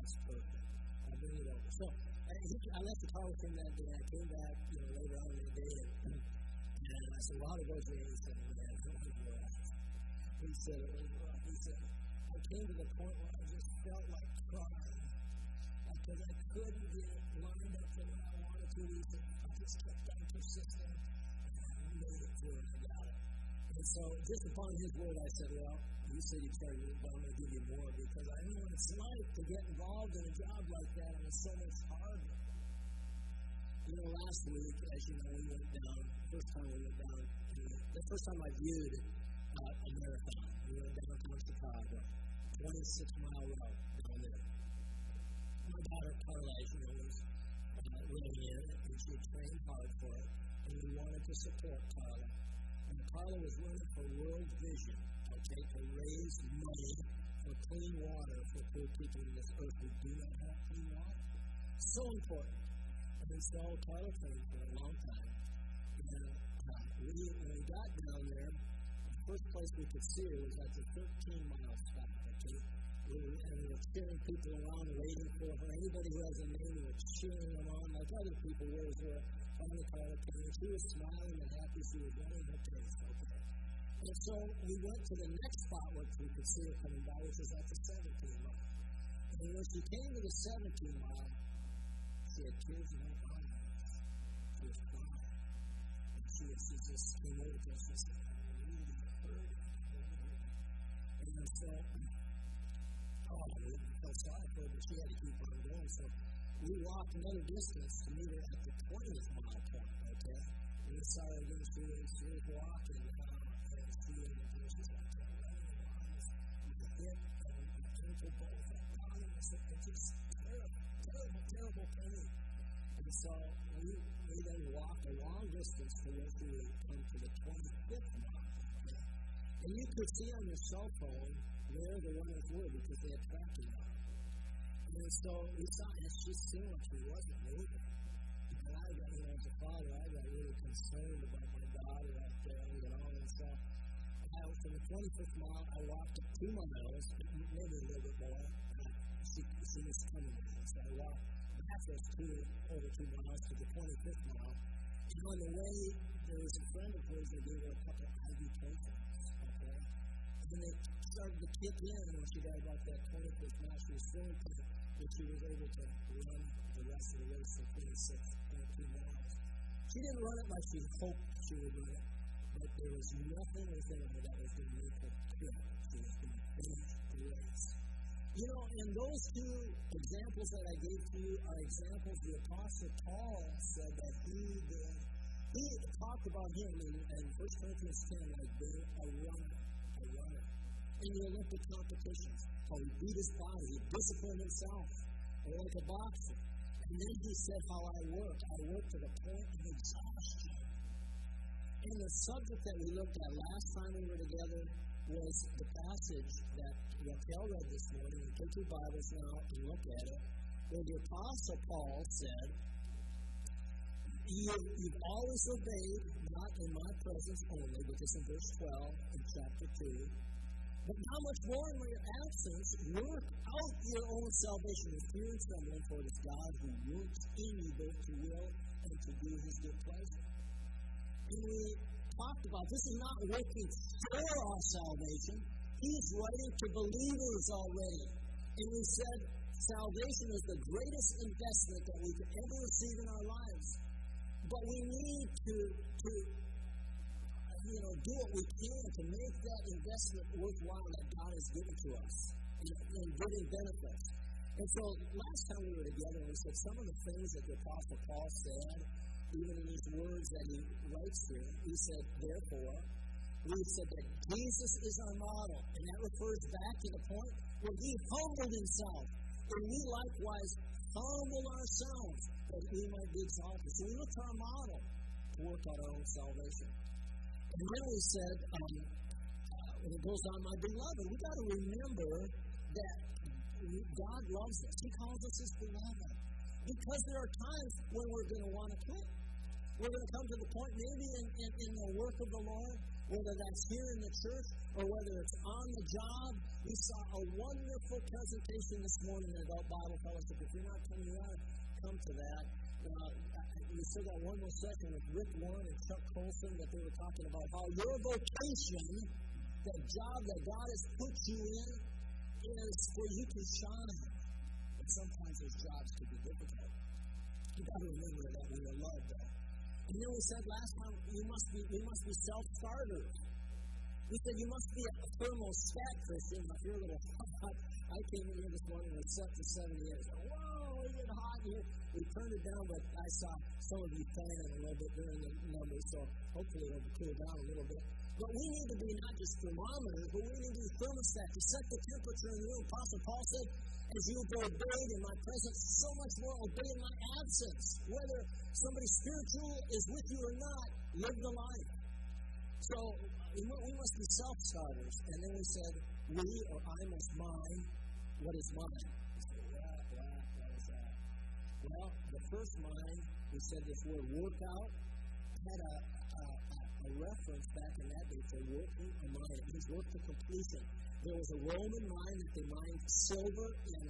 It's perfect. I'll bring it over. So I left the car with him that day. I came back, later on in the day, and I said, well, how did it go today? He said, man, it was rough. He said, it was rough. He said, I came to the point where I just felt like crying because I couldn't get it lined up the way I wanted to. He said, I just kept on persisting, and I made it through, and I got it. And so, just upon his word, I said, well, you said you started it, but I'm going to give you more because I know what it's like to get involved in a job like that, and it's so much harder. Last week, as you know, we went down, the first time I viewed a marathon. We went downtown Chicago, 26-mile route down there. My daughter, Carla, as you know, was living in it, and she had trained hard for it, and we wanted to support Carla. And Carla was running for World Vision, to raise money for clean water for poor people in this earth who do not have clean water. So important. And so Carla trained for a long time. And when we got down there, the first place we could see her was at the 13-mile stop. We were cheering people around, waiting for her. Anybody who has a name, we were cheering them on like other people were. Finally, Carla came. She was smiling and happy. She was running her pace. And so we went to the next spot where we could see her coming by, which was at the 17-mile. And when she came to the 17-mile, she had tears in her eyes. She was crying. And she just came over to us and said, I really hurt. And so, we felt sorry for her, but she had to keep on going. So we walked another distance to meet her at the 20th mile point, okay? And we saw her again, she was walking. She was like running around with a hip and a painful both at the bottom. It's just terrible pain. And so we then walked a long distance to where we would come to the 25th mile. And you could see on your cell phone where the runners were because they had tracking on. And so we saw, and she seemed like she wasn't moving. And I got, as a father, I got really concerned about my daughter out there, and so from the 25th mile, I walked 2 miles, maybe a little bit more. She was coming in, so I walked over 2 miles to the 25th mile. And on the way, there was a friend of hers that gave her a couple of ibuprofens, okay? And then they started to kick in when she got about that 25th mile. She was feeling good, but she was able to run the rest of the race for 26.2 miles. She didn't run it like she hoped she would run it. But there was nothing within her that was going to make her quit. She was going to finish the race. And those two examples that I gave to you are examples the Apostle Paul said that he did. He talked about him in 1 Corinthians 10 like being a runner. In the Olympic competitions, how he beat his body, he disciplined himself, like a boxer. And then he said how I work to the point of exhaustion. And the subject that we looked at last time we were together was the passage that Raquel read this morning. We take your Bibles now and look at it, where the Apostle Paul said, You've always obeyed, not in my presence only, which is in verse 12 in chapter 2, but how much more in my absence, work out your own salvation with fear and trembling, for it is God who works in you both to will and to do his good pleasure. And we talked about this is not working for our salvation. He's writing to believers already. And we said salvation is the greatest investment that we could ever receive in our lives. But we need to do what we can to make that investment worthwhile that God has given to us in giving benefits. And so last time we were together, we said some of the things that the Apostle Paul said, even in these words that he writes here, he said, therefore, we said that Jesus is our model. And that refers back to the point where he humbled himself. And we likewise humble ourselves that we might be exalted. So we look to our model to work out our own salvation. And then we said, when it goes on, my beloved, we've got to remember that God loves us. He calls us his beloved. Because there are times when we're going to want to quit. We're going to come to the point, maybe in the work of the Lord, Whether that's here in the church or whether it's on the job, we saw a wonderful presentation this morning at Adult Bible Fellowship. If you're not coming, you ought to come to that. We still got one more session with Rick Warren and Chuck Colson that they were talking about how your vocation, the job that God has put you in, is for you to shine. And sometimes those jobs can be difficult. You've got to remember that we are loved, though. And then we said last time, we must be self-starters. We said you must be a thermostat, Christian. If you're a little hot, I came in here this morning and set to 70 years. Whoa, it's getting hot here. We turned it down, but I saw some of you fanning a little bit during the numbers, so hopefully it'll cool down a little bit. But we need to be not just thermometers, but we need to be thermostat to set the temperature in the room. Apostle Paul said, as you've obeyed in my presence, so much more obey in my absence. Whether somebody spiritual is with you or not, live the life. So we must be self-starters. And then we said, we or I must mind what is mine. What is that? Well, the first mind, we said this word workout, had a reference back in that day for working a mine. It means work to completion. There was a Roman mine that they mined silver in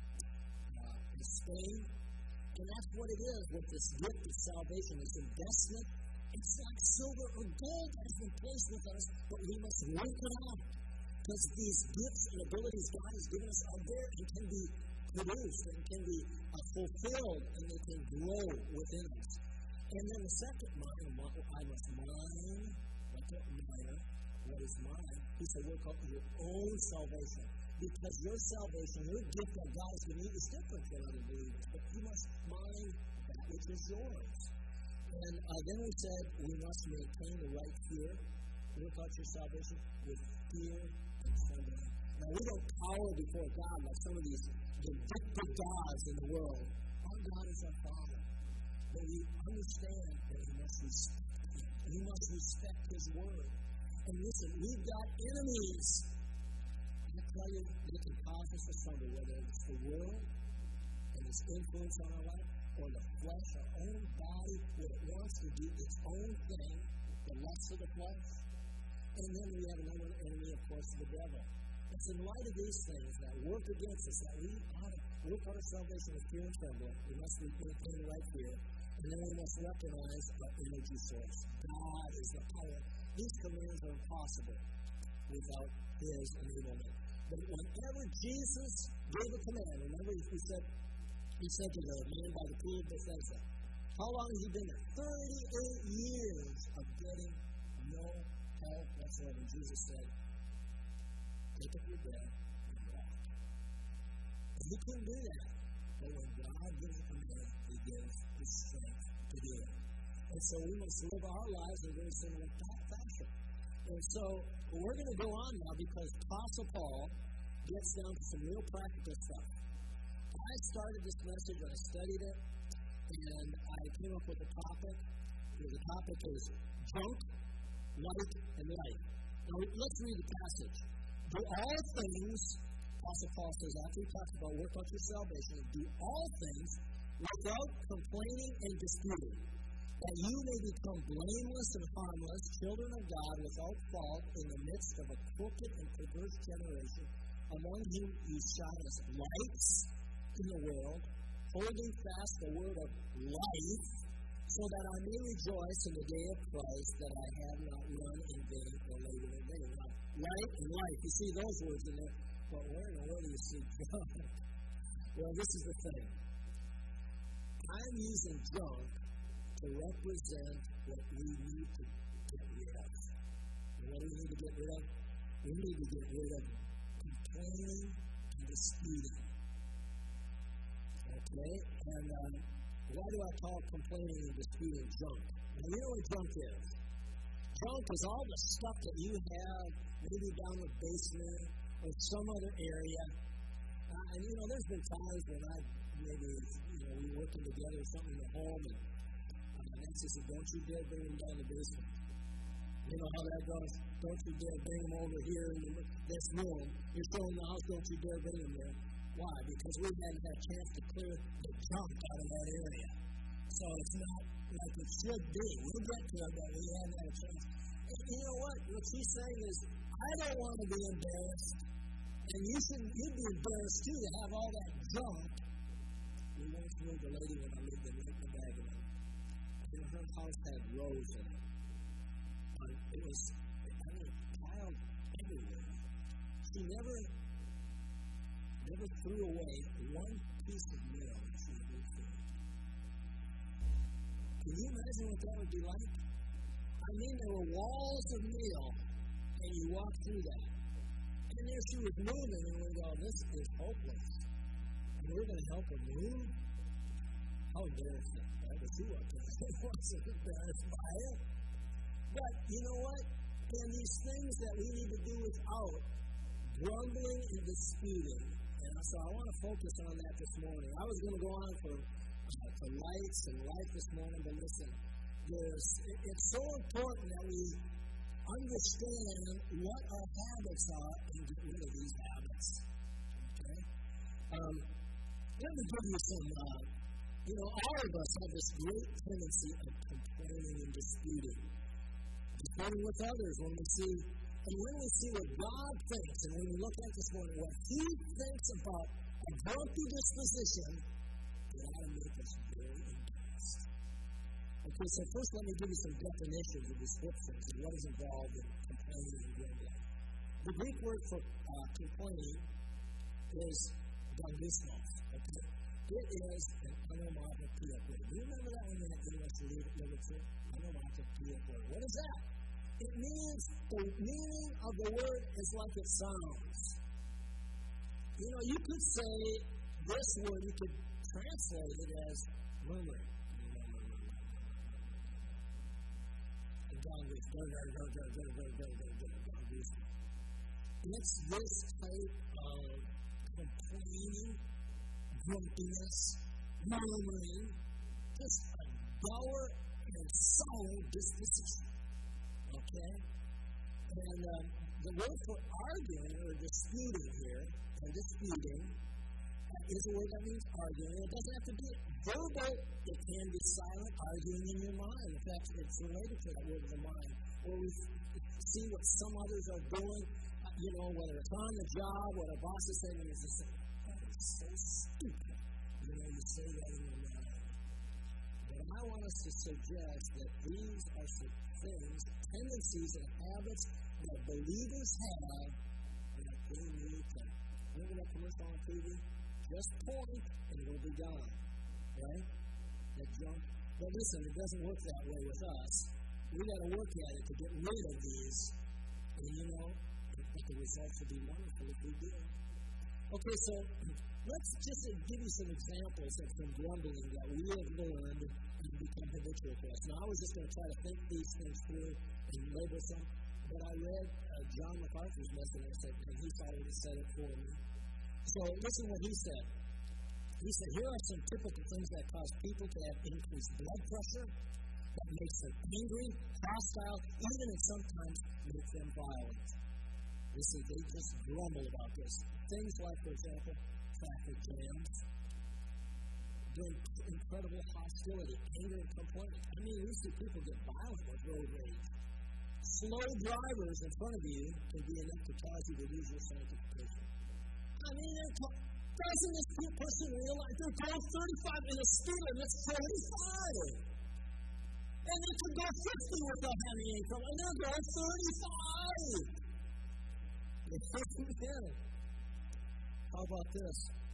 Spain. And that's what it is with this gift of salvation, this investment. It's like silver or gold that has been placed with us, but we must work it out. Because these gifts and abilities God has given us are there and can be produced and can be fulfilled and they can grow within us. And then the second mind, I must mine, like a miner, what is mine? He said, work out your own salvation. Because your salvation, your gift that God has given you is different than other believers. But you must mine that which is yours. And then we said we must maintain the right fear. Work out your salvation with fear and trembling. Now, we don't cower before God like some of these vindictive gods in the world. Our God is our Father. But we understand that we must respect Him. And we must respect His Word. And listen, we've got enemies. I tell you, they can cause us to stumble, whether it's the world and its influence on our life, or the flesh, our own body, where it wants to do its own thing, the lust of the flesh. And then we have another enemy, of course, the devil. It's in light of these things that work against us that we ought to work out our salvation with fear and trembling. We must maintain the right fear. And then we must recognize our energy source. God is the power. These commands are impossible without His enablement. But whenever Jesus gave a command, remember he said to the man by the pool of Bethesda, how long has he been there? 38 years of getting no help whatsoever. And Jesus said, take up your bed and walk. And he couldn't do that. But when God gives a command, He gives the strength to do it. And so we must live our lives in a very similar fashion. And so we're going to go on now because Apostle Paul gets down to some real practical stuff. I started this message, I studied it, and I came up with a topic. The topic is junk, light, and life. Now let's read the passage. Do all things, Apostle Paul says, after he talks about work out your salvation, do all things without complaining and disputing, that you may become blameless and harmless, children of God without fault in the midst of a crooked and perverse generation, among whom you shine as lights in the world, holding fast the word of life, so that I may rejoice in the day of Christ, that I have not run in vain or labored in vain. Now, light and life, you see those words in there, but where in the world do you see junk? Well, this is the thing. I'm using junk to represent what we need to get rid of. And what do we need to get rid of? We need to get rid of complaining and disputing. Okay? And why do I call complaining and disputing junk? Now, you know what junk is? Junk is all the stuff that you have, maybe down the basement or some other area. And there's been times when we were working together or something at home, and Nancy said, don't you dare bring them down the basement. You know how that goes? Don't you dare bring them over here in this room. You're showing the house, don't you dare bring them there. Why? Because we hadn't had a chance to clear the junk out of that area. So it's not like it should be. We'll get to it, but we haven't had a chance. And you know what? What she's saying is, I don't want to be embarrassed. And you'd be embarrassed too to have all that junk. We once moved a lady when I lived in Lincoln Avenue. And her house had rows in it. It was, piled everywhere. She never threw away one piece of mail that she had moved through. Can you imagine what that would be like? I mean, there were walls of mail, and you walk through that. And there she was moving, and we go, this is hopeless. And we're going to help her move? How embarrassing. That was who up there. I wasn't embarrassed by it. But you know what? And these things that we need to do without grumbling and disputing. And so I want to focus on that this morning. I was going to go on for lights and life this morning, but listen, it's so important that we understand what our habits are and get rid of these habits. Okay? Let me give you some, all of us have this great tendency of complaining and disputing. Disputing with others when we see what God thinks, and when we look at this morning, what He thinks about a grumpy disposition, it ought to make us very embarrassed. Okay, so first let me give you some definitions of descriptions of what is involved in complaining and grumbling. The Greek word for complaining is dondismos. Okay? It is an onomatopoeic word. Do you remember that one in English literature? Onomatopoeic word. What is that? It means the meaning of the word is like it sounds. You could say this word, you could translate it as murmuring. It's this type of complaining, grumpiness, murmuring, just a dour and sour disposition. Okay? And the word for arguing or disputing here, is a word that means arguing. It doesn't have to be verbal. It can be silent arguing in your mind. In fact, it's related to that word of the mind, where we see what some others are doing, whether it's on the job, what a boss is saying, and it's just like, oh, it's so stupid. You say that in your mind. But I want us to suggest that these are some things, tendencies, and habits that believers have that they need to. Remember that commercial on TV? Just point and it will be gone. Right? That junk. But listen, it doesn't work that way with us. We've got to work at it to get rid of these. And the results will be wonderful if we do. Okay, so let's just give you some examples of some grumbling that we have learned and become habitual to us. Now, I was just going to try to think these things through and label some, but I read John MacArthur's message, and he thought he said it for me. So listen what he said. He said, here are some typical things that cause people to have increased blood pressure, that makes them angry, hostile, even and sometimes makes them violent. Listen, they just grumble about this. Things like, for example, traffic jams, incredible hostility, anger, and complaint. I mean, we see people get violent with road rage. Slow drivers in front of you can be enough to cause you to lose your sanctification. I mean, doesn't this person realize they're going 35 in a speed limit that's 45? And they could go 50 without having any trouble, and they're going 35. How about this?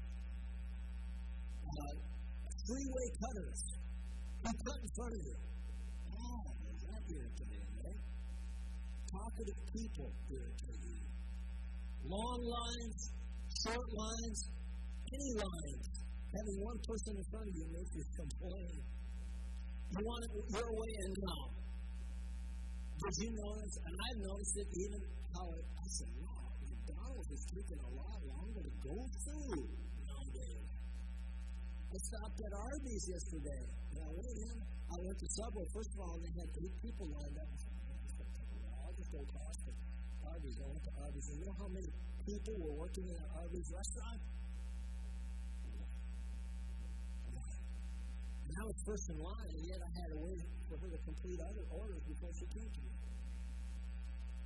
Freeway cutters who cut in front of you. Oh, is that irritating, right? Talkative people irritate you. Long lines, short lines, any lines. Having one person in front of you makes you complain. You want it your way and no. Did you notice, and I've noticed it even how I said, wow, McDonald's is taking a lot longer to go through nowadays. I stopped at Arby's yesterday. Now, wait a minute. I went to Subway. First of all, they had 8 people lined up. I'll just go past it. Arby's. I went to Arby's. And you know how many people were working in an Arby's restaurant? Now it's first in line, and yet I had to wait for her to complete other orders before she came to me.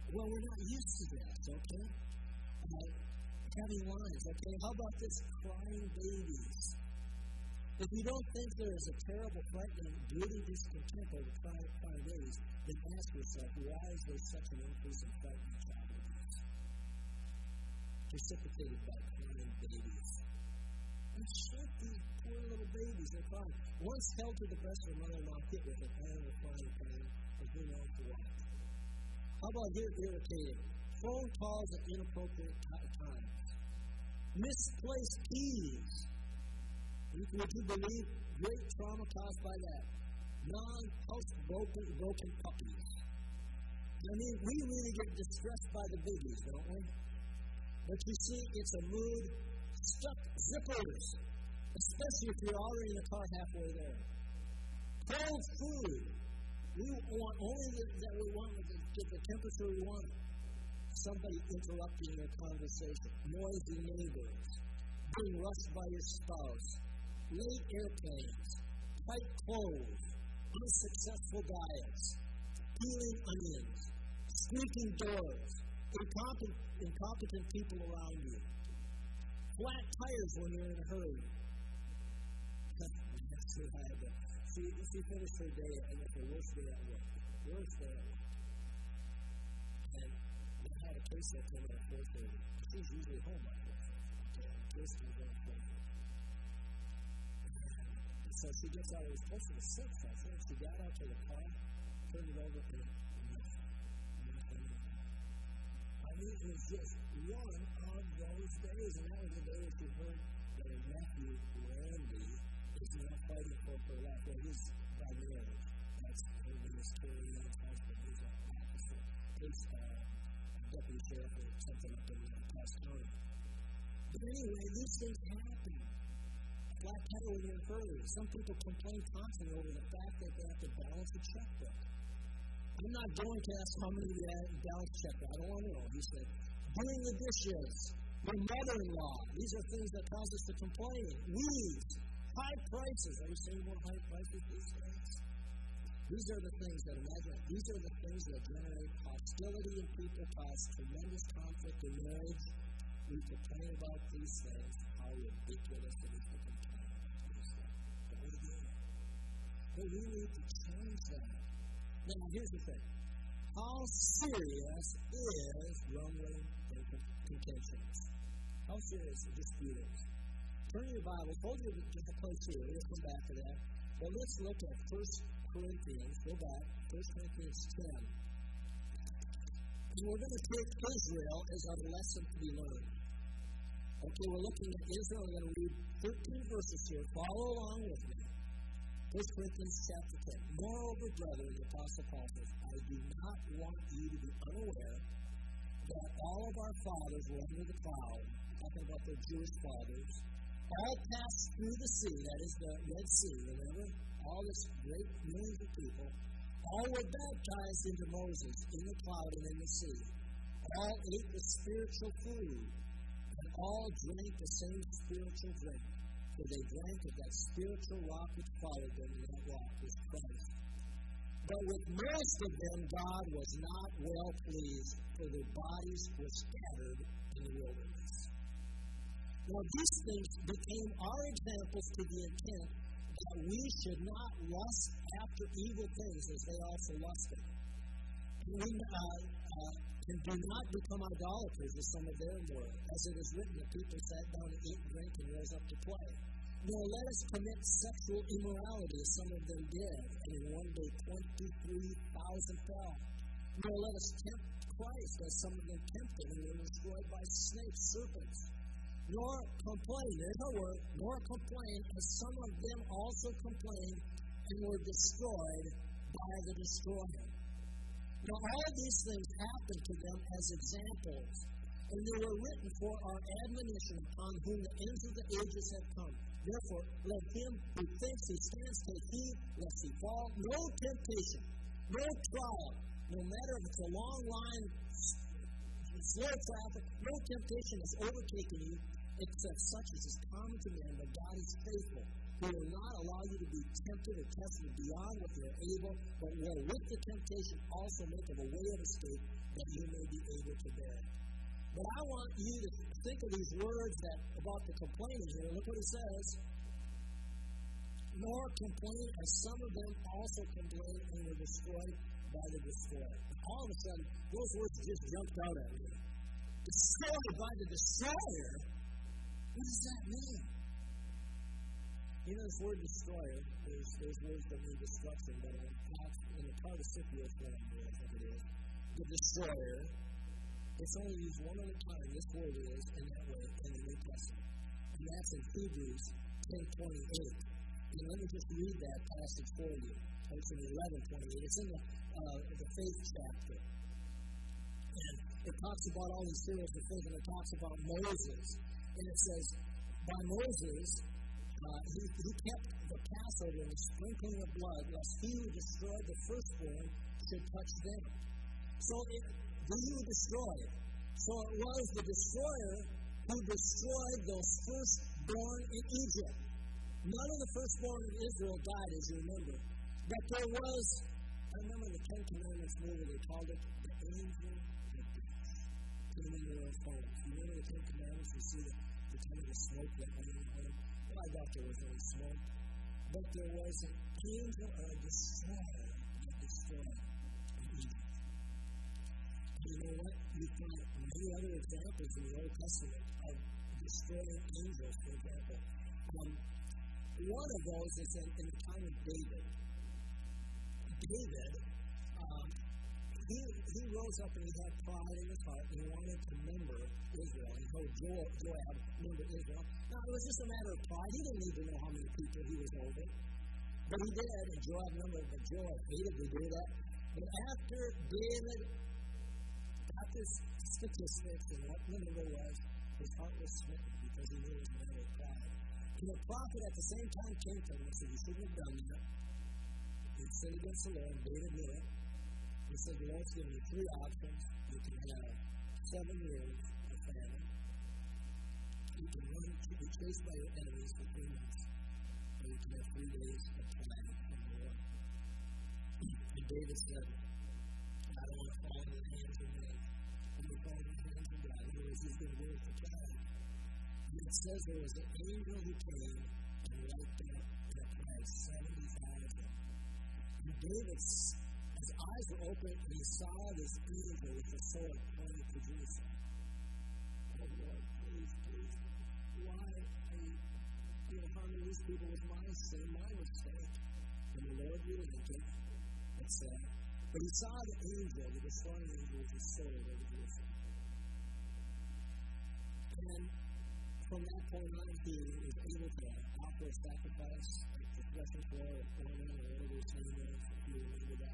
Well, we're not used to this, okay? Having lines, okay? How about this? Crying babies. If you don't think there is a terrible, frightening, brooding discontent over crying babies, then ask yourself, why is there such an increase in frightening child abuse? Precipitated by crying babies. And shit, these poor little babies, they're crying. Once held to the breast of a mother-in-law hit with a hand of crying pain, and who knows what. How about here, irritated? Phone calls at inappropriate times. Misplaced keys. Would you believe great trauma caused by that? Non-house-broken puppies. I mean, we really get distressed by the biggies, don't we? But you see, it's a mood. Stuck zippers, especially if you're already in the car halfway there. Cold food. We want only that we want to get the temperature we want. Somebody interrupting your conversation. Noisy neighbors. Being rushed by your spouse. Late airplanes. Tight clothes. Unsuccessful diets. Peeling onions. Squeaking doors. Incompetent people around you. Flat tires when you're in a hurry. She finished her day and it's the worst day at work. Worst day at work. And I had a case that came out at 4:30. She's usually home by 4:30. And Chris was on 4:30. So she gets out, it was closer to 6, I think. She got out to the car, turned it over to nothing. I mean, it was just one of those days, and that was the day that she heard that her nephew, Randy, is now fighting for her life. Well, he's by marriage. That's her name is Terry Ann's husband. He's an officer, police deputy sheriff or something up in Cass County. But anyway, these things happen. Flat tire when you're in a hurry. Some people complain constantly over the fact that they have to balance a checkbook. I'm not going to ask how many balance checkbook. I don't want to know. He said, doing the dishes, your mother-in-law. These are things that cause us to complain. Weeds, high prices. Are you saying more high prices these days? These are the things that these are the things that generate hostility in people, cause tremendous conflict in marriage. We complain about these things, how ridiculous it is to complain about these things. But we do. But we need to change that. Now, here's the thing. How serious is grumbling and contentions? How serious are disputings? Turn your Bible. Hold your place here. We'll come back to that. But let's look at 1 Corinthians. Go back. 1 Corinthians 10. And we're going to take Israel as our lesson to be learned. Okay, we're looking at Israel. We're going to read 13 verses here. Follow along with me. 1 Corinthians chapter 10. Moreover, brethren, the Apostle Paul says, I do not want you to be unaware that all of our fathers were under the cloud, talking about their Jewish fathers, all passed through the sea, that is the Red Sea, remember? All this great millions of people, all were baptized into Moses in the cloud and in the sea. All ate the spiritual food, and all drank the same spiritual drink. For they drank of that spiritual rock which followed them, and that rock was Christ. But with most of them God was not well pleased, for their bodies were scattered in the wilderness. Now these things became our examples to the intent that we should not lust after evil things as they also lusted. We do not become idolaters as some of them were, as it is written that people sat down to eat and drink and rose up to play. Nor let us commit sexual immorality as some of them did, and in one day 23,000 fell. Nor let us tempt Christ as some of them tempted and were destroyed by snakes, serpents. Nor complain, there's our word, nor complain as some of them also complained and were destroyed by the destroyer. Now all these things happened to them as examples, and they were written for our admonition upon whom the ends of the ages have come. Therefore, let him who thinks he stands take heed, lest he fall. No temptation, no trial, no matter if it's a long line, slow traffic, no temptation has overtaken you, except such as is common to man, but God is faithful, He will not allow you to be tempted or tested beyond what you are able, but will with the temptation also make of a way of escape that you may be able to bear it. But I want you to think of these words about the complaining here. Look what it says. Nor complain as some of them also complain and were destroyed by the destroyer. All of a sudden, those words just jumped out at me. Destroyed by the destroyer? What does that mean? You know, this word destroyer, there's words that mean destruction, but in the participial form, I think it is. The destroyer, it's only used one other time, this word is, in that way, in the New Testament. And that's in Hebrews 10:28. And let me just read that passage for you. It's in 11:28. It's in the faith chapter. And it talks about all these heroes of faith, and it talks about Moses. And it says, by Moses, he kept the Passover and the sprinkling of blood, lest he who destroyed the firstborn should touch them. So he would destroy it. So it was the destroyer who destroyed those firstborn in Egypt. None of the firstborn in Israel died, as you remember. But there was, I remember in the Ten Commandments movie, they called it the angel of death. Came into their homes. You remember the Ten Commandments? You see the kind of the smoke that went in the home? Well, I doubt there was any smoke. But there was an angel or a destroyer that destroyed Egypt. And you know what? You find many other examples in the Old Testament of destroying angels, for example. One of those is in the time of David. David, he rose up and he had pride in his heart and he wanted to member Israel. He told Joab, member Israel. Now, it was just a matter of pride. He didn't need to know how many people he was over. But he did, and Joab remembered that Joab hated to do that. But after David got this statistics and what the number was, his heart was smitten because he knew it was a matter of pride. And the prophet at the same time came to him and said, you shouldn't have done that. He sinned against the Lord, David knew it. He said, the Lord's given you three options. You can have 7 years of famine. You can be chased by your enemies for 3 months. Or you can have 3 days of pride from the Lord. And David said, I don't want to fall into the hands of men. I'm going to fall into the hands of God. Otherwise, he's going to do it for pride. And it says there was an angel who came and wiped out the pride 70,000. And David's his eyes were open and he saw this angel with a sword pointing to Jerusalem. Oh Lord, please. Why are you harming these people with my sin, my mistake? And the Lord relented and said, but he saw the angel, the destroying angel, with his sword over Jerusalem. And from that point on, he was able to offer a sacrifice, like the threshing floor or corn or whatever his name is, if you remember that.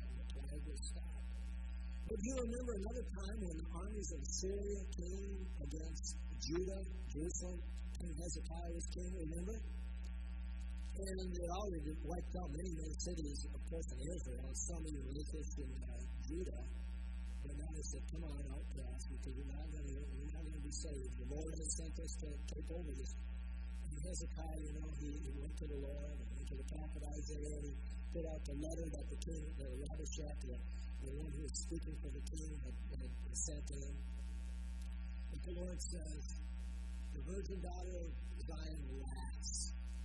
But you remember another time when the armies of Syria came against Judah, Jerusalem, and Hezekiah was king, remember? And they already wiped out many cities, of course, in Israel, and some even religious in Judah. But now they said, come on out to us, because we're not going to be saved. The Lord has sent us to take over this. And Hezekiah, he went to the Lord, and went to the prophet Isaiah, and he put out the letter that the king, the Rabashak, the one who was speaking for the king, had sent to him. But the Lord says, the virgin daughter of Zion laughs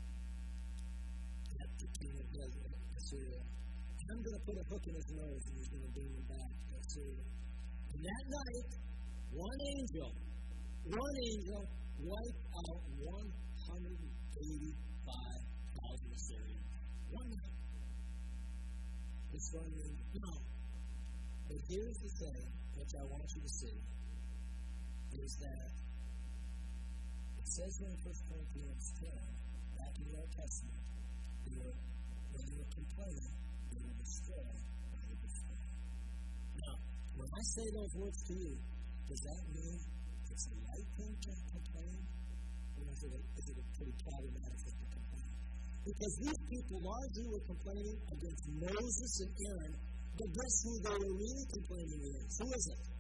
at the king of Assyria. I'm going to put a hook in his nose and he's going to bring him back to Assyria. And that night, one angel wiped out 185,000 Assyrians. One night. No. But here's the thing which I want you to see, is that it says in 1 Corinthians 10, back in the Old Testament, when you were complaining, you were destroyed by the destroyer. Now, when I say those words to you, does that mean it's the right thing to complain? Or is it a pretty problematic thing to complain? Because these people largely were complaining against Moses and Aaron, but guess who they were really complaining against? Who is it?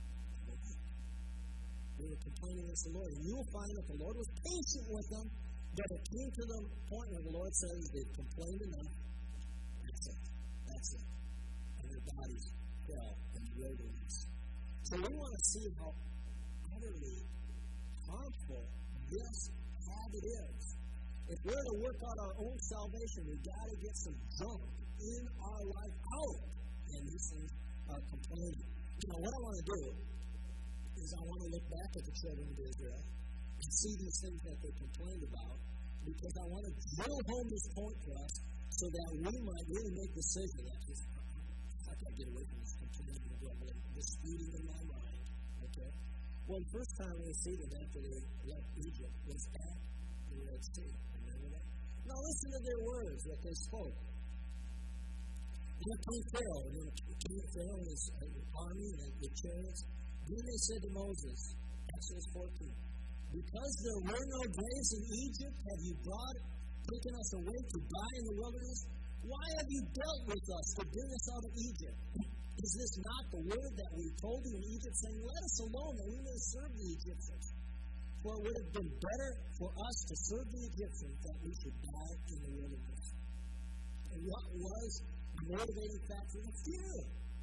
They were complaining against the Lord. And you will find that the Lord was patient with them, But it came to the point where the Lord says they've complained enough. That's it. That's it. And their bodies fell in the wilderness. So we want to see how utterly harmful this habit is. If we're to work out our own salvation, we've got to get some junk in our life out. And these things are complaining. What I want to do is I want to look back at the children of Israel and see these things that they complained about, because I want to drill home this point for us so that we might really make decisions that just, I can't get away from this complaining and grumbling, disputing in my mind. Okay? Well, the first time we see them after they left Egypt was at the Red Sea. Remember that? Now listen to their words that they spoke. Then came Pharaoh, and King Pharaoh and his army and the chariots. Then they said to Moses, Exodus 14, because there were no graves in Egypt, have you taken us away to die in the wilderness? Why have you dealt with us to bring us out of Egypt? Is this not the word that we told you in Egypt, saying, let us alone that we may serve the Egyptians? For it would have been better for us to serve the Egyptians than we should die in the wilderness. And what was the motivating factor? The fear.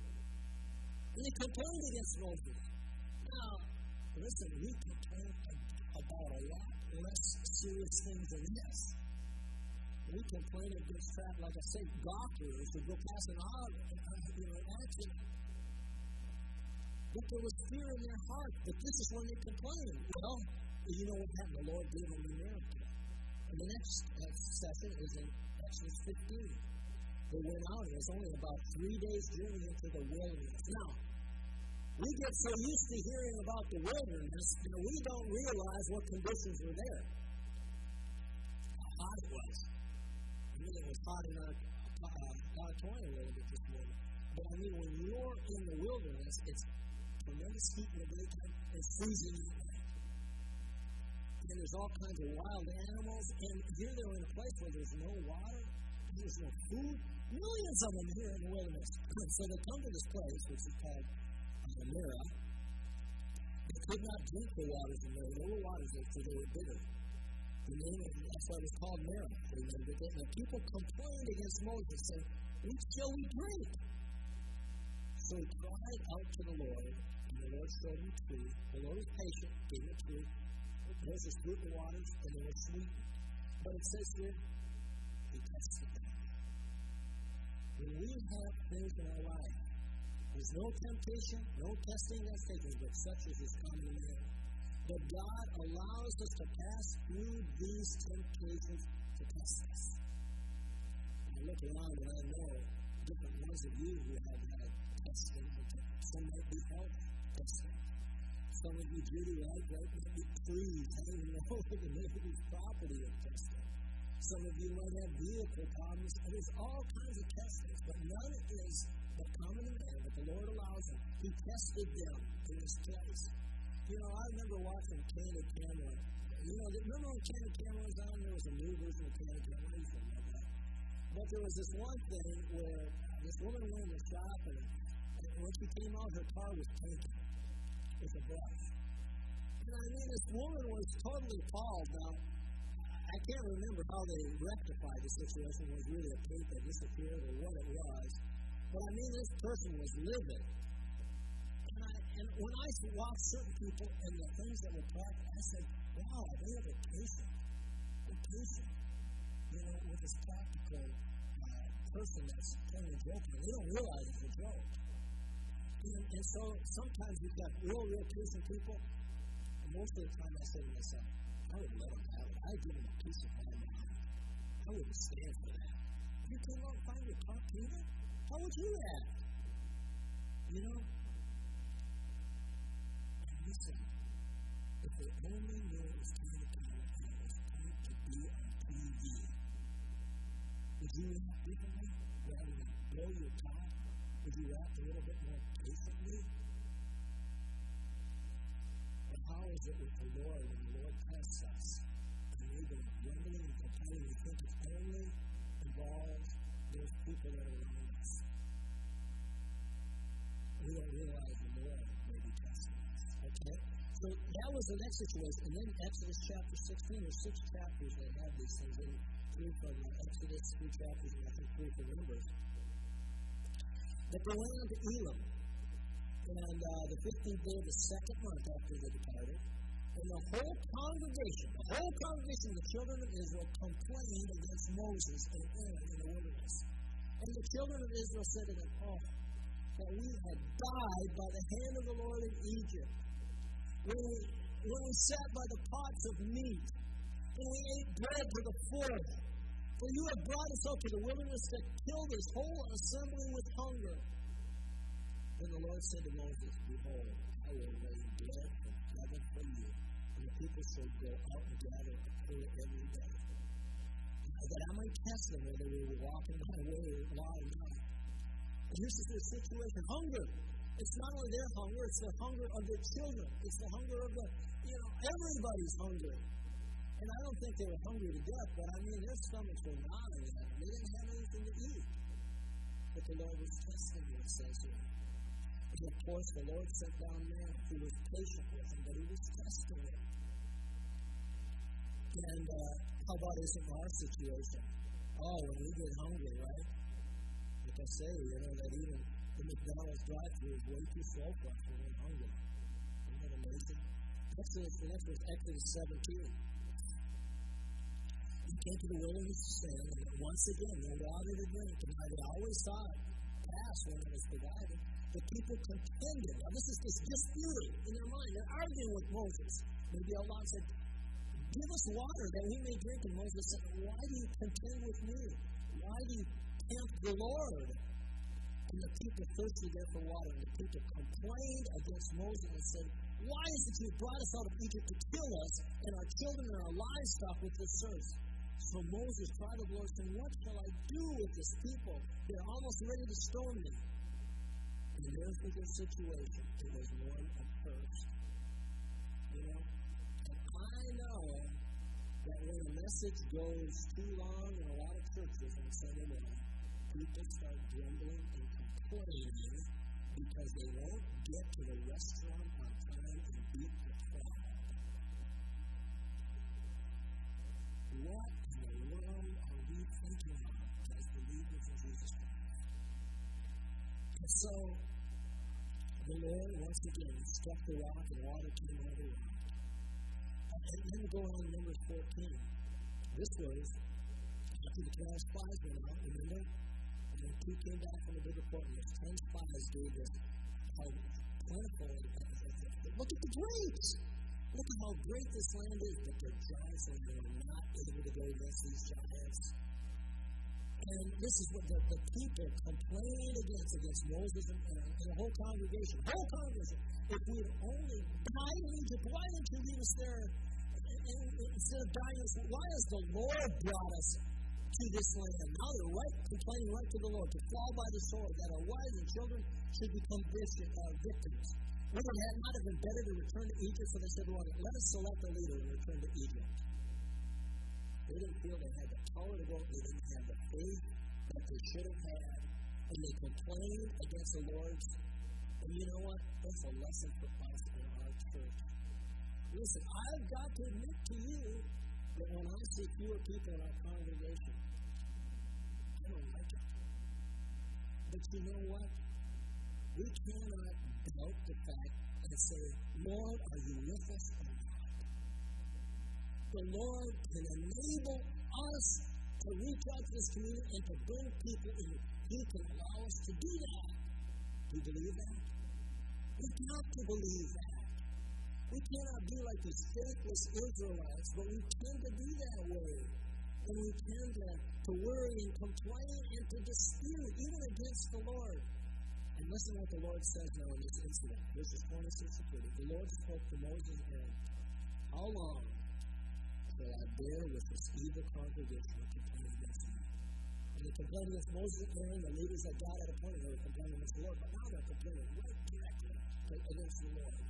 And they complained against Moses. Now, listen, we complain about a lot less serious things than this. We complain against that, like I say, doctors who go past an accident. But there was fear in their heart. But this is when they complain. Well, you know what happened? The Lord gave them a miracle. And the next session is in Exodus 15. They went out, and it was only about 3 days' journey into the wilderness. Now, we get so used to hearing about the wilderness that we don't realize what conditions were there. How hot it was. I mean, it was hot in our auditorium a little bit this morning. But I mean, when you're in the wilderness, it's tremendous heat in the daytime and freezing at night. And there's all kinds of wild animals. And here they're in a place where there's no water, there's no food. Millions of them here in the wilderness. So they come to this place, which is called Marah. They could not drink the waters in there. There were waters there, so they were bitter. That's why it was called Marah. And the people complained against Moses, saying, what shall we drink? So he cried out to the Lord, and the Lord showed him truth. The Lord was patient, gave him truth. Moses fruit the waters, and they were sweetened. But it says here, he tested them. When we have things in our life, there's no temptation, no testing that's taken, but such as is common man. But God allows us to pass through these temptations to test us. I look around and I know different ones of you who have had testing. Some might be health testing. Some of you, Judy, right, might be trees hanging over the neighbor's property of testing. Some of you might have vehicle problems. And there's all kinds of testings, but none is the common man that the Lord allows them. He tested them in this place. I remember watching Candid Camera. Remember when Candid Camera was on? There was a new version of Candid Camera. I used to love that. But there was this one thing where this woman went in the shop, and when she came out, her car was painted with a brush. And I mean, this woman was totally appalled. Now, I can't remember how they rectified the situation. Was really a paint that disappeared or what it was. But I mean, this person was livid. And when I watch certain people and the things that were practiced, I said, wow, they have a patient. They're patient. With this practical person that's playing a joke, and they don't realize it's a joke. And so sometimes you've got real patient people, and most of the time I say to myself, I would let them have it. I'd give them a piece of my mind. I wouldn't stand for that. If you came out and find your car painted, how would you act? Listen, if they only knew it was time to come and it was time to be on TV, would you react differently rather than blow your top? Would you react a little bit more patiently? But how is it with the Lord when the Lord tests us? And we've been grumbling and complaining. We think it only involves those people that are around us. We don't realize the Lord may be testing us. Okay? So that was the next situation. And then Exodus chapter 16, there's 6 chapters that have these things in. 3 from Exodus, 3 chapters, and I think 3 from Numbers. But they went on to Elim. And the 15th day of the 2nd month after they departed, and the whole congregation, the children of Israel, complained against Moses and Aaron in the wilderness. And the children of Israel said to them, "Oh, that we had died by the hand of the Lord in Egypt, when we sat by the pots of meat, when we ate bread to the full. For you have brought us out to the wilderness to kill this whole assembly with hunger." Then the Lord said to Moses, "Behold, I will rain bread from heaven for you, and the people shall go out and gather a poor every day, that I might test them whether they will walk in my way or lie not." And this is their situation. Hunger. It's not only their hunger, it's the hunger of their children. It's the hunger of everybody's hunger. And I don't think they were hungry to death, but I mean, their stomachs were gnawing at them. They didn't have anything to eat. But the Lord was testing them, it says here. And of course, the Lord sent down man who was patient with them, but he was testing them. And how about this in our situation? Oh, when we get hungry, right? Like I say, that even the McDonald's drive-thru is way too slow for us when we're hungry. Isn't that amazing? The next was Exodus 17. He came to the wilderness to stand, and once again, no water to drink, and how they always saw it pass when it was provided. The people contended. Now, this is this dispute in their mind. They're arguing with Moses. Maybe Allah said, "Give us water that we may drink." And Moses said, "Why do you contend with me? Why do you tempt the Lord?" And the people thirsted there for water. And the people complained against Moses and said, "Why is it you brought us out of Egypt to kill us and our children and our livestock with this thirst?" So Moses cried to the Lord, saying, "What shall I do with this people? They're almost ready to stone me." And there's the situation. It was one of thirst. And I know that when a message goes too long in a lot of churches on Sunday morning, people start grumbling and complaining because they won't get to the restaurant on time and beat the crowd. What in the world are we thinking of as believers in Jesus Christ? And so, the Lord, once again, struck the rock and water came out of the rock. And then we go on to Numbers 14. This was after the 12 spies went out, remember? And then 2 came back from the big report, and those 10 spies gave us how plentiful it is. Look at the grapes! Look at how great this land is, but the giants, and they were not able to go against these giants. And this is what the people complained against Moses and the whole congregation. If we had only died in Egypt, why didn't you leave us there? And instead of dying, why has the Lord brought us to this land? Now they're complaining right to the Lord, to fall by the sword, that our wives and children should become victims. Would it not have been better to return to Egypt? So they said, "Lord, let us select a leader and return to Egypt." They didn't feel they had the power to go. They didn't have the faith that they should have had. And they complained against the Lord. And you know what? That's a lesson for us in our church. Listen, I've got to admit to you that when I see fewer people in our congregation, I don't like it. But you know what? We cannot doubt the fact and say, "Lord, are you with us or not?" The Lord can enable us to reach out to this community and to bring people in. He can allow us to do that. Do you believe that? We've got to believe that. We cannot be like these faithless Israelites, but we tend to be that way. And we tend to worry and complain and to dispute, even against the Lord. And listen to what the Lord says now in this incident. Verses 26 and 30. The Lord spoke to Moses and Aaron, "How long shall I bear with this evil congregation that complain against me?" And they complained against Moses and Aaron, the leaders that God had appointed. They were complaining against the Lord, but now they're complaining right directly against the Lord.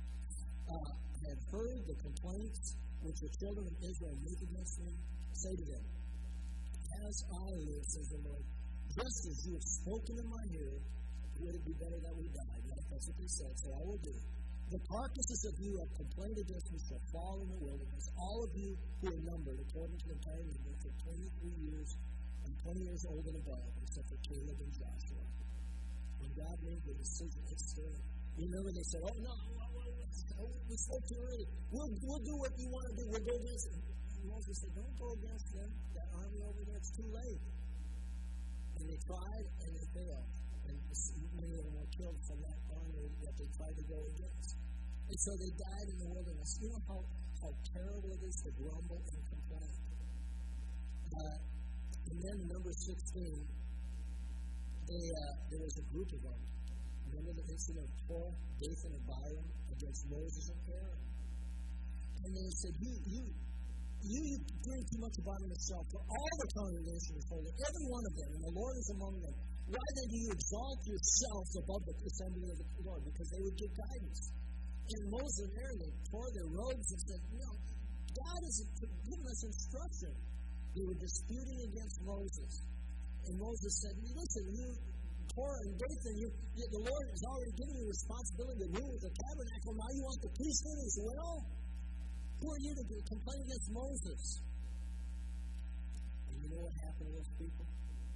I have heard the complaints which the children of Israel make against me. Say to them, "As I live, says the Lord, just as you have spoken in my ear, would it be better that we died?" That's what they said, so I will do. The carcasses of you who have complained against me shall fall in the wilderness. All of you who are numbered, according to the entire number, for 23 years and 20 years old and above, except for Caleb and Joshua. When God made the decision, it's still. You remember they said, oh, no, we spoke too early. We'll do what you want to do. We'll go against them. And Moses said, don't go against them. That army over there, it's too late. And they tried, and they failed. And many of them were killed from that army that they tried to go against. And so they died in the wilderness. You know how terrible it is to grumble and complain. And then in number 16, there was a group of them. Remember the incident of Korah, Dathan, and Abiram against Moses and Aaron? And they said, you bring too much upon yourself, for all the congregation is holy, every one of them, and the Lord is among them. Why then do you exalt yourselves above the assembly of the Lord? Because they would give guidance. And Moses and Aaron, they tore their robes and said, God isn't giving us instruction. They were disputing against Moses. And Moses said, listen, you, Korah and Dathan, the Lord has already given you responsibility to rule the tabernacle. Now you want the priesthood as well? Who are you to complain against Moses? And you know what happened to those people?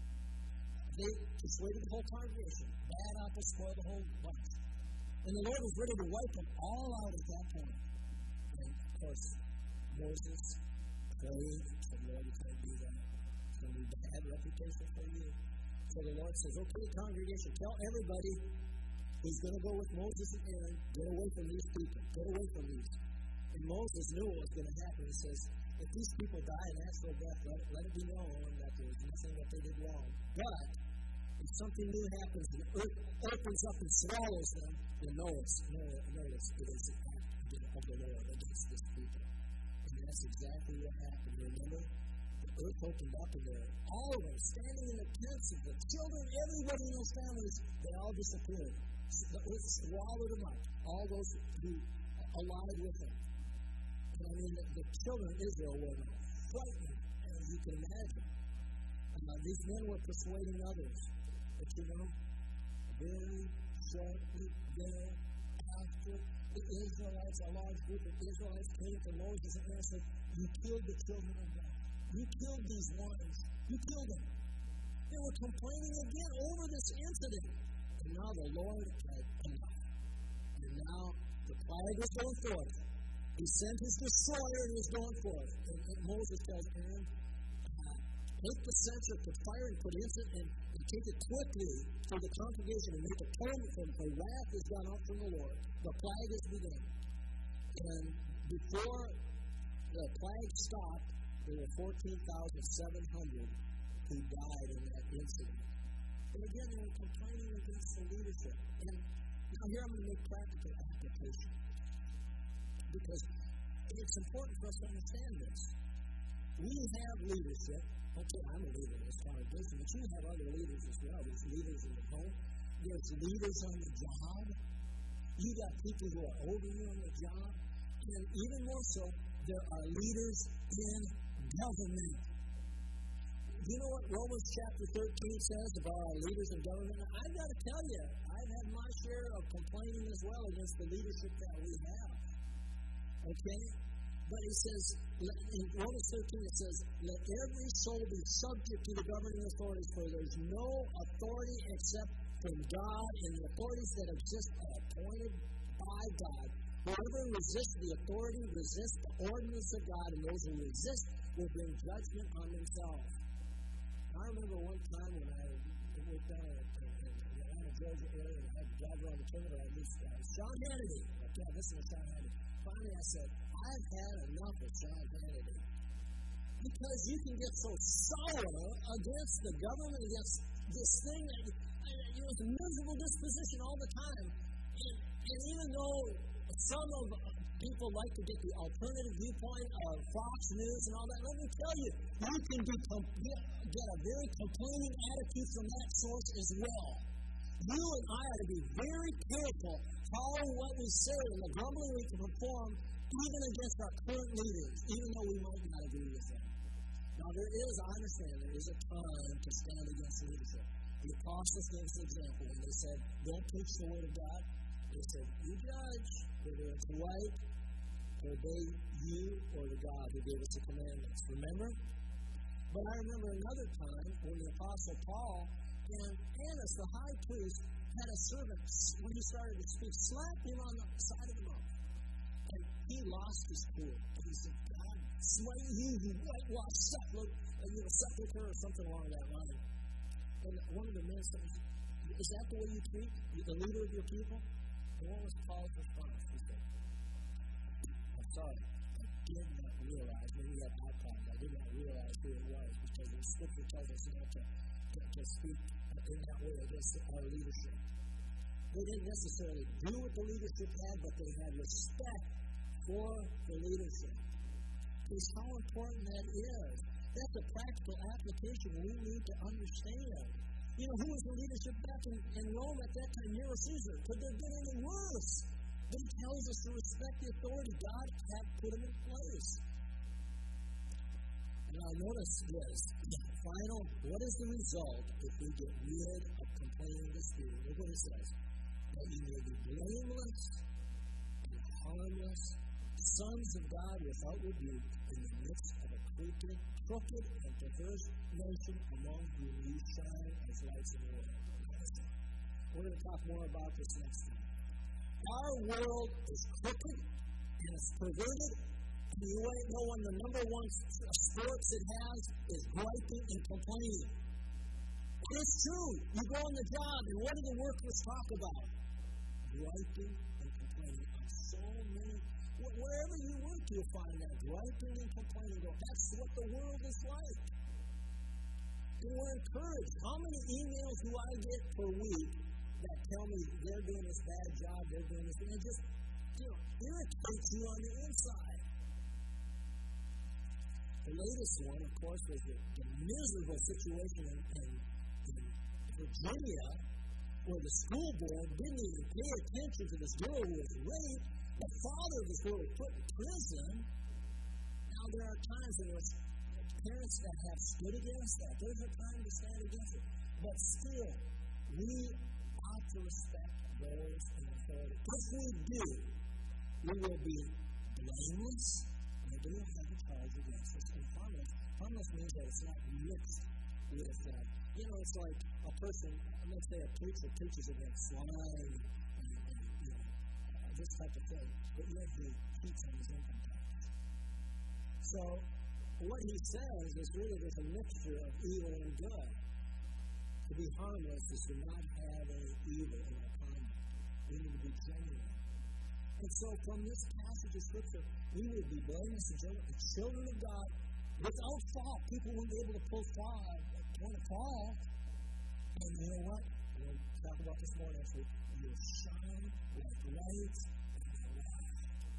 They persuaded the whole congregation. Bad apples spoil the whole bunch. And the Lord was ready to wipe them all out at that point. And of course, Moses prayed, said, Lord, you can't do that. It's going to be a bad reputation for you. So the Lord says, okay, congregation, tell everybody who's going to go with Moses and Aaron, get away from these people. Get away from these. And Moses knew what was going to happen. He says, if these people die a natural death, let it be known that there was nothing that they did wrong. But if something new happens and the earth opens up and swallows them, then notice it is an act of the Lord against this people. And that's exactly what happened. Remember? The earth opened up and there, all of them standing in the tents of the children, everybody in those families, they all disappeared. The earth swallowed them up, all those who allied with them. And I mean, the children of Israel were frightened, as you can imagine. These men were persuading others. But you know, very shortly thereafter, the Israelites, a large group of Israelites, came to Moses and Aaron and said, you killed the children of God. You killed these ones. You killed them. They were complaining again over this incident. And now the Lord had enough. And now the plague was going forth. He sent his destroyer and he was going forth. And Moses tells Aaron, take the censer, put fire and put incense, and take it quickly for the congregation and make atonement for them. For wrath is gone out from the Lord. The plague has begun. And before the plague stopped, there were 14,700 who died in that incident. And again, they were complaining against the leadership. And now here I'm going to make practical application. Because it's important for us to understand this. We have leadership. Okay, I'm a leader in this congregation, but you have other leaders as well. There's leaders in the home. There's leaders on the job. You got people who are over you on the job. And even more so, there are leaders in government. You know what Romans chapter 13 says about our leaders in government? I've got to tell you, I've had my share of complaining as well against the leadership that we have. Okay? But it says, in Romans 13, it says, let every soul be subject to the governing authorities, for there's no authority except from God, and the authorities that exist are appointed by God. Whoever resists the authority resists the ordinance of God, and those who resist will bring judgment on themselves. I remember one time when I worked down in the Atlanta, Georgia area, and I had to drive around the corner, I was Sean Hannity. Okay, I listened to Sean Hannity. Finally, I said, I've had enough of Sean Hannity. Because you can get so sour against the government, against this thing, that it's a miserable disposition all the time. And even though some of people like to get the alternative viewpoint of Fox News and all that, let me tell you, you can get a very complaining attitude from that source as well. You and I are to be very careful how what we say and the grumbling we can perform even against our current leaders, even though we might not agree with them. Now I understand there is a time to stand against leadership. The apostles gave us an example when they said, don't preach the word of God. They said, you judge, whether it's right to obey you or the God who gave us the commandments. Remember? But I remember another time when the Apostle Paul and Annas, the high priest, had a servant, when he started to speak, slapped him on the side of the mouth. And he lost his cool. And he said, God, slay you, you whitewashed sepulcher, or something along that line. And one of the men said, is that the way you treat the leader of your people? And what was Paul's response? He said, I'm sorry, I did not realize, maybe you have outcomes, I did not realize who it was, because the Scripture tells us not to speak in that way against our leadership. They didn't necessarily do what the leadership had, but they had respect for the leadership. It's how important that is. That's a practical application we need to understand. You know, who was the leadership back in Rome at that time? Nero Caesar. Could there have been any worse? But he tells us to respect the authority God had put him in place. Now, notice this. Final, what is the result if we get rid of complaining the Spirit? Look what it says. That you may be blameless and harmless, sons of God without rebuke, in the midst of a crooked and perverse nation among whom you shine as lights in the world. We're going to talk more about this next time. Our world is crooked and it's perverted. And you want to know when the number one sports it has is griping and complaining. And it's true. You go on the job, and what do the workers talk about? Griping and complaining on so many. Wherever you work, you'll find that griping and complaining. That's what the world is like. And we're encouraged. How many emails do I get per week that tell me they're doing this bad job, they're doing this, and it just irritates you on the inside? The latest one, of course, was the miserable situation in Virginia, where the school board didn't even pay attention to this girl who was raped. The father of this girl was put in prison. Now, there are times when there's parents that have stood against that. There's a time to stand against it. But still, we ought to respect those in authority. If we do, we will be blameless, and we will have a charge against us. And harmless. Harmless means that it's not mixed with, it's like a person, let's say a preacher preaches against lying and this type of thing, but yet he cheats on his income tax. So, what he says is really there's a mixture of evil and good. To be harmless is to not have any evil in our conduct. We need to be genuine. And so, from this passage of Scripture, we would be blameless and genuine, the children of God, without fault. People wouldn't be able to want to fall. And you know what? We'll talk about this more next week. You'll shine like lights in the world.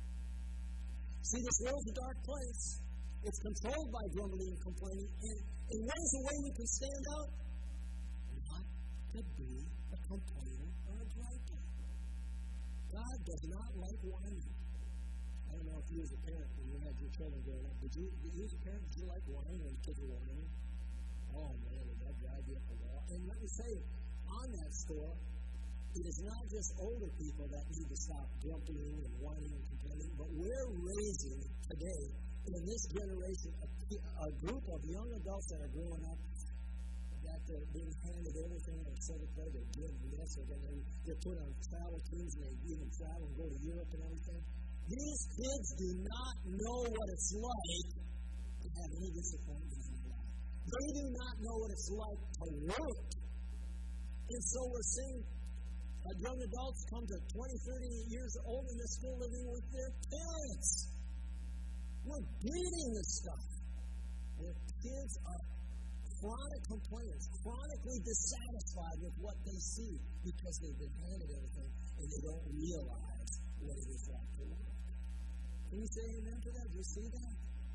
See, this world's a dark place. It's controlled by grumbling and complaining. And what is the way we can stand out? Not to be a complainer or a griper. God does not like whining. I don't know if you as a parent, when you had your children growing up, did you as a parent, did you like whining when kids were whining? Oh man, did that drive you up the wall? And let me say, on that score, it is not just older people that need to stop grumbling and whining and complaining, but we're raising today, in this generation, a group of young adults that are growing up, that they're being handed everything and said that they're doing this, or they're put on travel teams, and they even travel and go to Europe and everything. These kids do not know what it's like to have any disappointment in their life. They do not know what it's like to work. And so we're seeing young adults come to 20, 30 years old and they're still living with their parents. We're beating this stuff. The kids are chronic complainers, chronically dissatisfied with what they see because they've been handed everything and they don't realize what it is like to work. Can you say amen to that? Do you see that?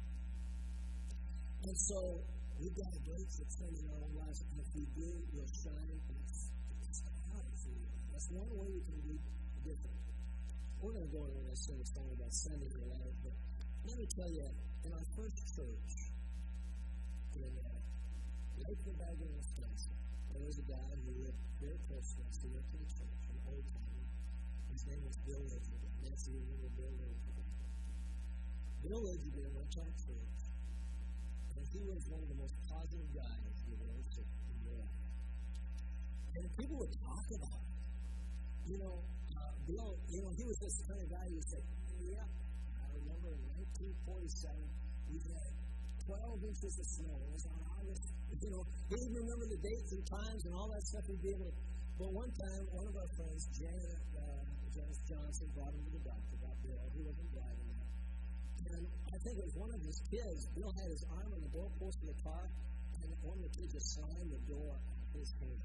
And so, we've got a great success in our own lives, and if we do, we'll shine. It's hard for you. That's one way we can be different. We're going to go into this thing about sending your life, but let me tell you, in our first church, in Lakewood, Wisconsin, there was a guy who lived very close to us. He went to the church, an old timer. His name was Bill Edgerton. Nancy, you remember Bill Edgerton? Bill Edgerton went to our church, and he was one of the most positive guys you've ever seen in your life. And people would talk about it. Bill, he was this kind of guy who would say, yeah, I remember in 1947, we had 12 inches of snow. It was on August. He didn't remember the dates and times and all that stuff he'd be able to. But one time, one of our friends, Janice Johnson, brought him to the doctor about Bill. He wasn't driving yet. And I think it was one of his kids. Bill had his arm on the doorpost of the car, and one of the kids just slammed the door on his hand.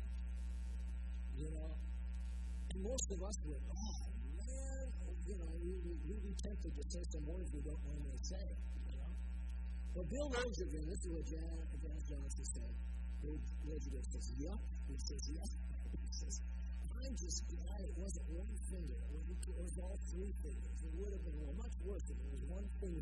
And most of us would, man, we'd be tempted to say some words we don't normally say. But Bill Edgerton, this is what Janice Johnson said. Bill Edgerton says, yup. He says, yup. He says, I'm just glad it wasn't one finger. It was all three fingers. It would have been much worse if it was one finger.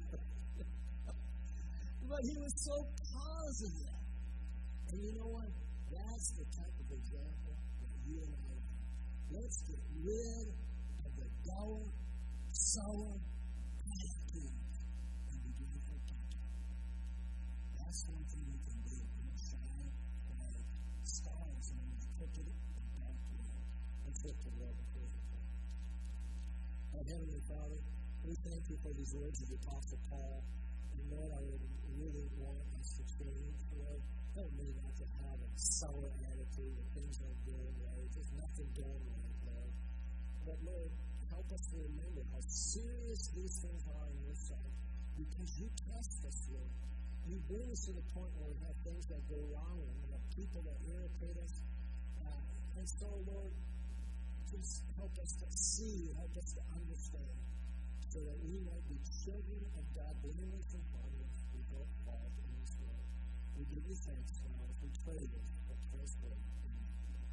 But he was so positive. And you know what? That's the type of example that you and I have. Let's get rid of the dull, sour attitude and begin to touch it. That's one thing you can do. You shine like stars in the crooked and dark world. Let's look to the Lord before we pray. Our Heavenly Father, we thank you for these words of the Apostle Paul. And Lord, I would really want us to change, Lord. Help me not to have a sour attitude when things aren't going right. There's nothing going right, Lord. But Lord, help us to remember how serious these things are in your sight. Because you test us, Lord. You bring us to the point where we have things that go wrong and we have people that irritate us. And so, Lord, just help us to see, help us to understand, so that we might be children of God, blameless and harmless, we don't fall in this world. We give you thanks now as we pray this, but praise God.